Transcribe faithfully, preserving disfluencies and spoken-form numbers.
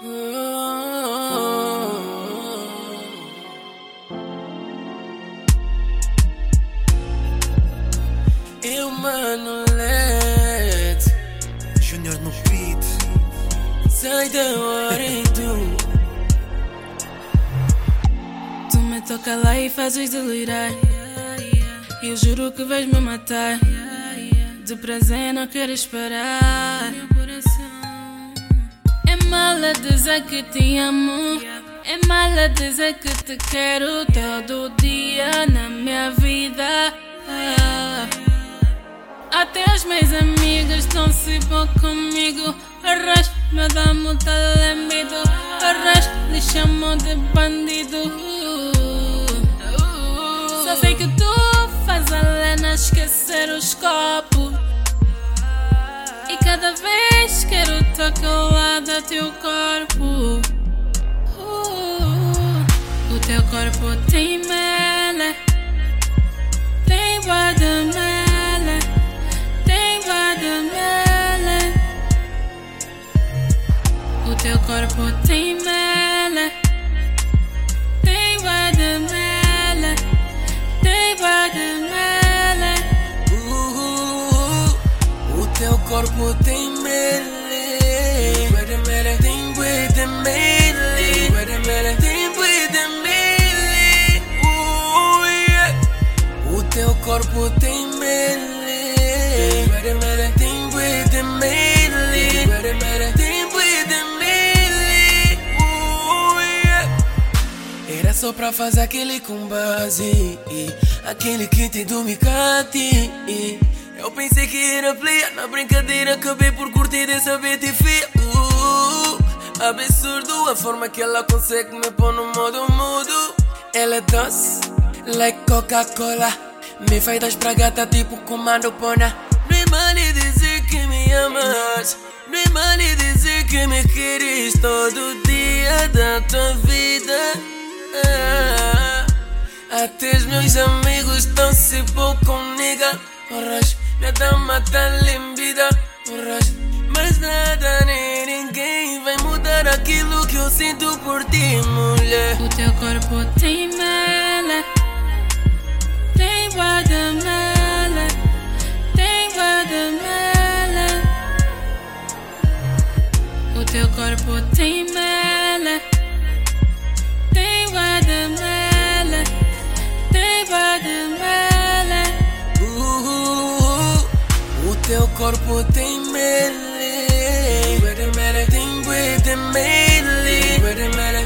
Eu, mano, L E D Junior no beat. Sai da hora e tu Tu me toca lá e fazes delirar. Eu juro que vais me matar. De prazer não queres parar. É mal a dizer que te amo. É mal a dizer que te quero todo dia na minha vida. Até as minhas amigas estão-se bom comigo. Arras me dá muita lembido. Arras lhe chamam de bandido. Só sei que tu faz a Lena esquecer os copos. E cada vez quero tocar ao lado do teu corpo. O teu corpo tem mela, tem guarda-mela, tem guarda-mela. O teu corpo tem mela, tem guarda-mela, tem guarda-mela. uh, O teu corpo tem mele, guarda-mela, tem guarda-mele, guarda-mela, tem guarda-mele. uh, yeah. O teu corpo tem mele, guarda-mela, tem guarda-mele, guarda-mela, tem guarda-mele. uh, yeah. Era só pra fazer aquele com base, aquele que te domicate. Eu pensei que era player, na brincadeira acabei por curtir dessa B T F. uh, Absurdo a forma que ela consegue me pôr no modo mudo. Ela é doce, like Coca-Cola, me faz das pra gata tipo comando pona. Não é mal dizer que me amas, não é mal dizer que me queres todo dia da tua vida. ah, Até os meus amigos estão-se bom comigo. Arras, minha dama tá lembida. Arras, mas nada nem ninguém vai mudar aquilo que eu sinto por ti, mulher. O teu corpo tem mela, tem guarda-mela, tem guarda-mela. O teu corpo tem mela, tem guarda-mela, tem guarda-mela. uh, O teu corpo tem mele, guarda-mela, tem guarda-mele, guarda-mela,